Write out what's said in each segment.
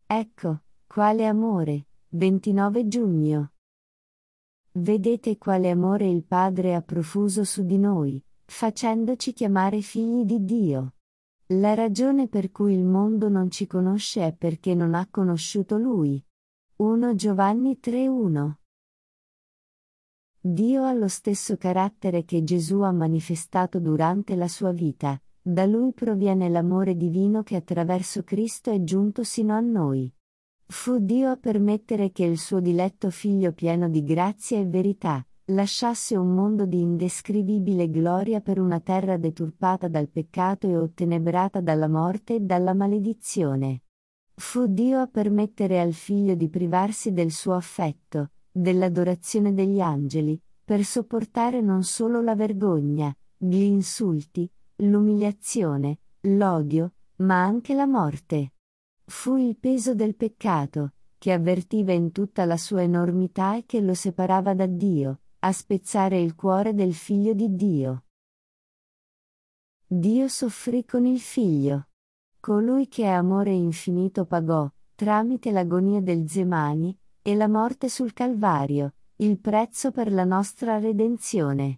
Ecco, quale amore, 29 giugno. Vedete quale amore il Padre ha profuso su di noi, facendoci chiamare figli di Dio. La ragione per cui il mondo non ci conosce è perché non ha conosciuto Lui. 1 Giovanni 3:1. Dio ha lo stesso carattere che Gesù ha manifestato durante la sua vita, da Lui proviene l'amore divino che attraverso Cristo è giunto sino a noi. Fu Dio a permettere che il suo diletto Figlio pieno di grazia e verità, lasciasse un mondo di indescrivibile gloria per una terra deturpata dal peccato e ottenebrata dalla morte e dalla maledizione. Fu Dio a permettere al Figlio di privarsi del suo affetto, dell'adorazione degli angeli, per sopportare non solo la vergogna, gli insulti, l'umiliazione, l'odio, ma anche la morte. Fu il peso del peccato, che avvertiva in tutta la sua enormità e che lo separava da Dio, a spezzare il cuore del Figlio di Dio. Dio soffrì con il Figlio. Colui che è amore infinito pagò, tramite l'agonia del Gemani, e la morte sul Calvario, il prezzo per la nostra redenzione.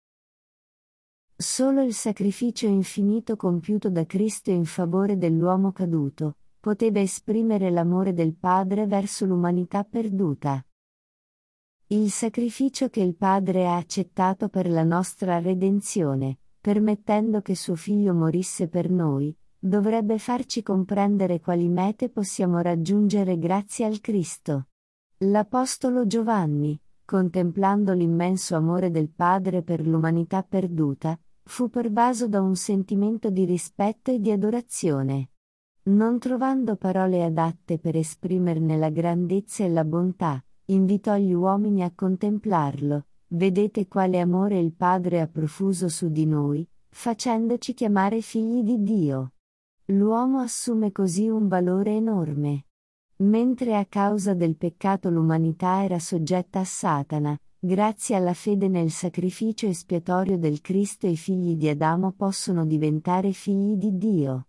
Solo il sacrificio infinito compiuto da Cristo in favore dell'uomo caduto, poteva esprimere l'amore del Padre verso l'umanità perduta. Il sacrificio che il Padre ha accettato per la nostra redenzione, permettendo che suo Figlio morisse per noi, dovrebbe farci comprendere quali mete possiamo raggiungere grazie al Cristo. L'Apostolo Giovanni, contemplando l'immenso amore del Padre per l'umanità perduta, fu pervaso da un sentimento di rispetto e di adorazione. Non trovando parole adatte per esprimerne la grandezza e la bontà, invitò gli uomini a contemplarlo. Vedete quale amore il Padre ha profuso su di noi, facendoci chiamare figli di Dio. L'uomo assume così un valore enorme. Mentre a causa del peccato l'umanità era soggetta a Satana, grazie alla fede nel sacrificio espiatorio del Cristo i figli di Adamo possono diventare figli di Dio.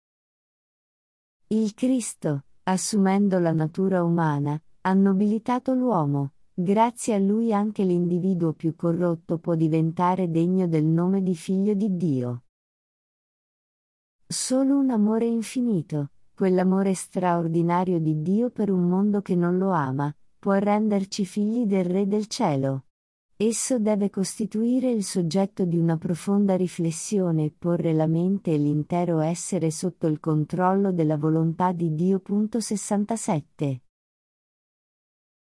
Il Cristo, assumendo la natura umana, ha nobilitato l'uomo. Grazie a lui anche l'individuo più corrotto può diventare degno del nome di figlio di Dio. Solo un amore infinito, quell'amore straordinario di Dio per un mondo che non lo ama, può renderci figli del Re del Cielo. Esso deve costituire il soggetto di una profonda riflessione e porre la mente e l'intero essere sotto il controllo della volontà di Dio. 67.